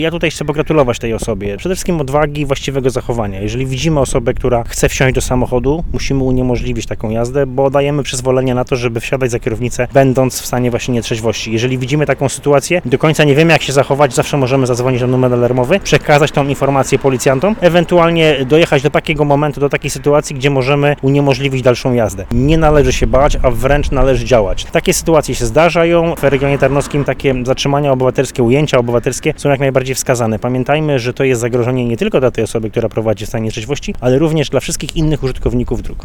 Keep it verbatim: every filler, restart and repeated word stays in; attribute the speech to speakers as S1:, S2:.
S1: Ja tutaj chcę pogratulować tej osobie. Przede wszystkim odwagi i właściwego zachowania. Jeżeli widzimy osobę, która chce wsiąść do samochodu, musimy uniemożliwić taką jazdę, bo dajemy przyzwolenie na to, żeby wsiadać za kierownicę, będąc w stanie właśnie nietrzeźwości. Jeżeli widzimy taką sytuację, do końca nie wiemy, jak się zachować, zawsze możemy zadzwonić na numer alarmowy, przekazać tą informację policjantom, ewentualnie dojechać do takiego momentu, do takiej sytuacji, gdzie możemy uniemożliwić dalszą jazdę. Nie należy się bać, a wręcz należy działać. Takie sytuacje się zdarzają. W regionie tarnowskim takie zatrzymania obywatelskie, ujęcia obywatelskie są jak najbardziej wskazane. Pamiętajmy, że to jest zagrożenie nie tylko dla tej osoby, która prowadzi w stanie trzeźwości, ale również dla wszystkich innych użytkowników dróg.